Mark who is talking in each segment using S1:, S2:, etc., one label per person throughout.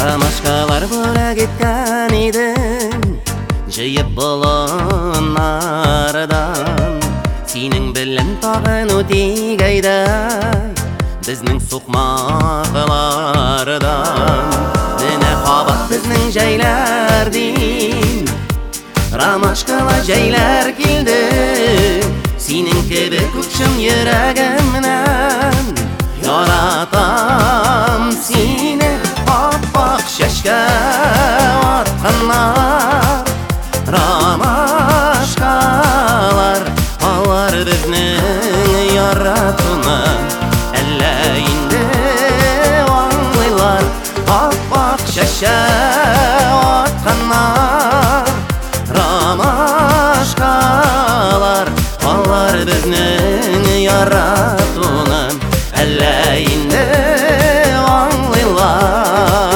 S1: Ромашкалар бөлек кеткен едің, жиып болынардан. Сенің білін тағын өтек айдай, біздің соқмақлардан. Міне қабат біздің жайлар дейін, ромашкала жайлар келді. Сенің кебі көкшім ерегімнен, яратам сені. Аппақ шашқа атқанар ромашкалар, алар біздің яратуны әлі енді аңлайлар. Аппақ шашқа атқанар ромашкалар, алар біздің яратуны әлі енді аңлайлар.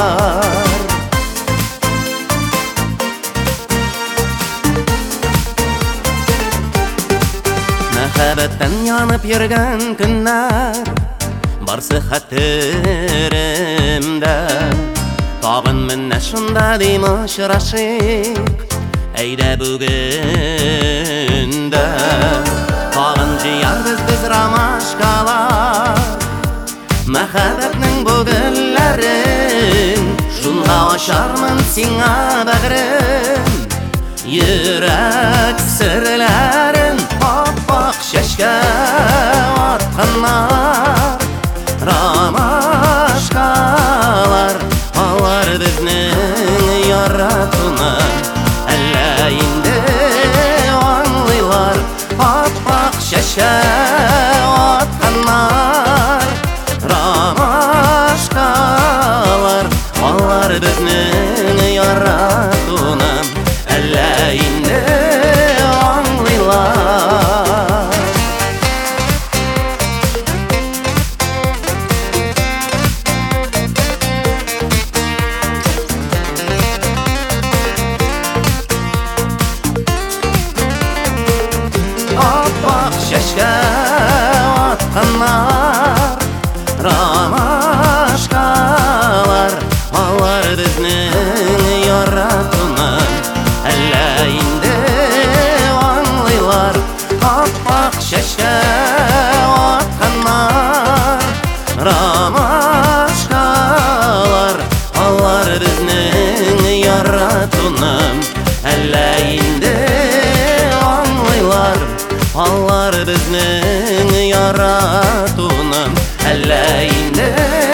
S1: Мәхәббәттен янып йөргән көннәр барсы хәтеремдә. Тагын менә шунда дим очрашыйк, әйдә бүген дә. Тагын җыярбыз без ромашкалар, мәхәббәтнең бу гөлләрен. Шунда ачармын сиңа бәгърем, йөрәк серләрен. Аппақ шашқа атқанар ромашкалар, алар біздің яратуны әлі енді аңлайлар. Аппақ шашқа атқанар ромашкалар, алар біздің яратуны әлі енді аңлайлар. Аппақ шашқа атқанар ромашкалар, алар біздің яратуны әлі енді аңлайлар. Аппақ шашқа атқанар ромашкалар, алар біздің яратуны әлі енді аңлайлар. Алар біздің яратуны әлі енді